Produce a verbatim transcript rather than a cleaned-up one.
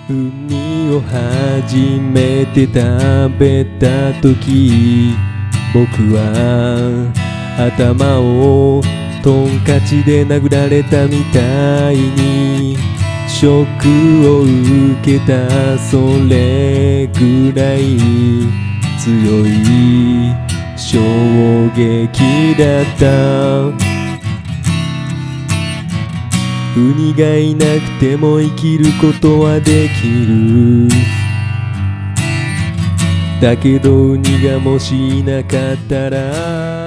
ウニを初めて食べた時、僕は頭をトンカチで殴られたみたいにショックを受けた。それぐらい強い衝撃だった。ウニがいなくても生きることはできる。だけどウニがもしいなかったら